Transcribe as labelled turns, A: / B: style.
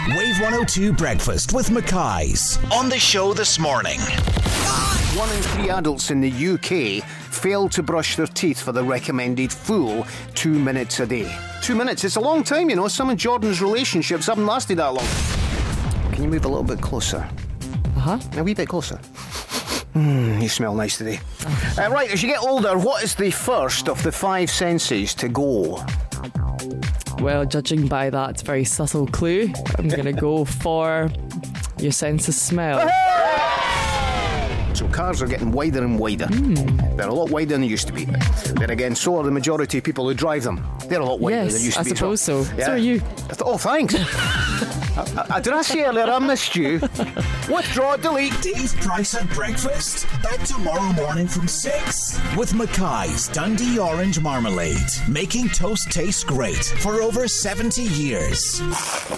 A: Wave 102 Breakfast with Mackay's. On the show this morning.
B: 1 in 3 adults in the UK fail to brush their teeth for the recommended full 2 minutes a day. 2 minutes, it's a long time, you know. Some of Jordan's relationships haven't lasted that long. Can you move a little bit closer? A wee bit closer. You smell nice today. Right, as you get older, what is the first of the 5 senses to go?
C: Well, judging by that very subtle clue, I'm going to go for your sense of smell.
B: So cars are getting wider and wider. They're a lot wider than they used to be. Then again, so are the majority of people who drive them. They're a lot wider than they used to be.
C: Yes, I suppose so.
B: Yeah.
C: So are you.
B: Oh, thanks. Did I say earlier I missed you? Withdraw, delete.
A: Dave's Price at Breakfast. Back tomorrow morning from 6. With Mackay's Dundee Orange Marmalade. Making toast taste great for over 70 years.